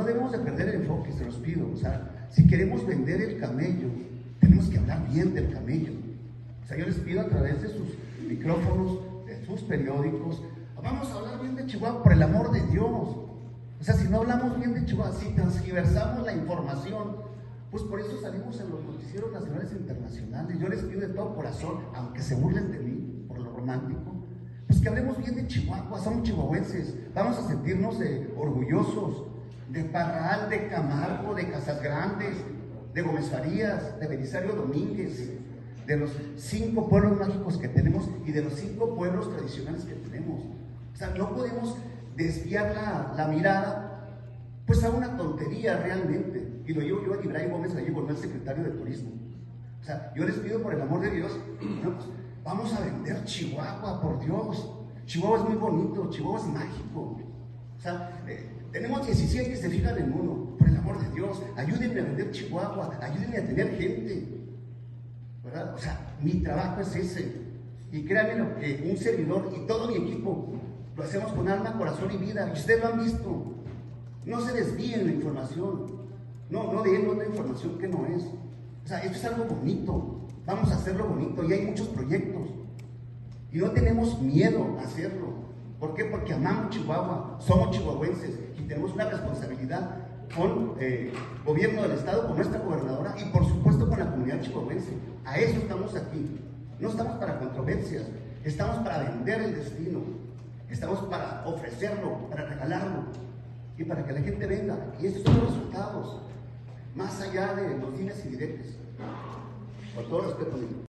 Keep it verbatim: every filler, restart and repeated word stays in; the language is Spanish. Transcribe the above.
debemos de perder el enfoque, se los pido. O sea, si queremos vender el camello, tenemos que hablar bien del camello. O sea, yo les pido a través de sus micrófonos, de sus periódicos, vamos a hablar bien de Chihuahua, por el amor de Dios. O sea, si no hablamos bien de Chihuahua, si transgiversamos la información, pues por eso salimos en los noticieros nacionales e internacionales. Yo les pido de todo corazón, aunque se burlen de mí por lo romántico, pues que hablemos bien de Chihuahua. Somos chihuahuenses, vamos a sentirnos eh, orgullosos de Parral, de Camargo, de Casas Grandes, de Gómez Farías, de Belisario Domínguez, de los cinco pueblos mágicos que tenemos y de los cinco pueblos tradicionales que tenemos. O sea, no podemos desviar la, la mirada pues a una tontería realmente. Y lo llevo yo a Ibrahim Gómez Gallego, no el secretario de Turismo. O sea, yo les pido por el amor de Dios, no, pues, vamos a vender Chihuahua, por Dios. Chihuahua es muy bonito, Chihuahua es mágico. O sea, eh, tenemos diecisiete y se fijan en uno. Por el amor de Dios, ayúdenme a vender Chihuahua, ayúdenme a tener gente, ¿verdad? O sea, mi trabajo es ese. Y créanme lo que un servidor y todo mi equipo lo hacemos con alma, corazón y vida. Y ustedes lo han visto. No se desvíen la información. No, no den otra información que no es. O sea, esto es algo bonito. Vamos a hacerlo bonito. Y hay muchos proyectos. Y no tenemos miedo a hacerlo. ¿Por qué? Porque amamos Chihuahua. Somos chihuahuenses. Y tenemos una responsabilidad con el eh, gobierno del estado, con nuestra gobernadora y por supuesto con la comunidad chihuahuense. A eso estamos aquí. No estamos para controversias. Estamos para vender el destino. Estamos para ofrecerlo, para regalarlo y para que la gente venga. Y estos son los resultados, más allá de los dimes y diretes. Con todo respeto, amigo.